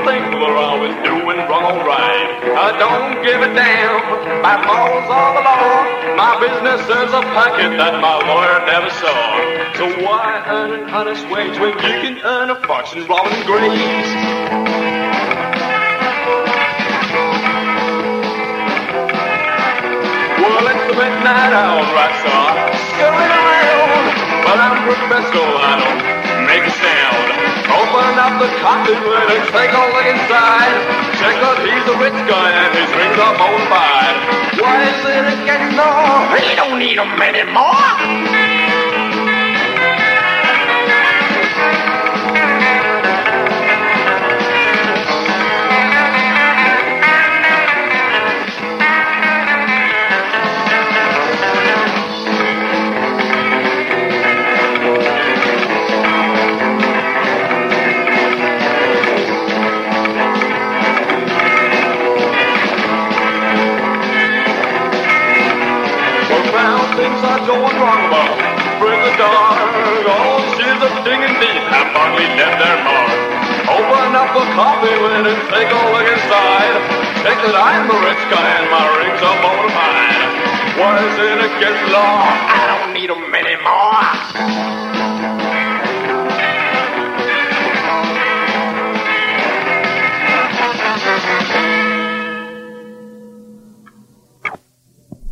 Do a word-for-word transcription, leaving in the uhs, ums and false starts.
think we're always doing wrong or right. I don't give a damn by laws or the law. My business is a pocket that my lawyer never saw. So why earn an honest wage when you can earn a fortune robbing graves? Well, it's the midnight hour, right, so I'm scurrying around. But I'm professional, I don't make a sound. Open up the coffee lid and take a look inside. Check out he's a rich guy and his rings are bona fide. Why is it again? No, he don't need them anymore. Things are going wrong about break the dark. All she's a digging deep have finally left their mark. Open up the coffee lid and take a look inside. Check that I'm the rich guy and my rings are bona fide. Why is it against law? I don't need them anymore.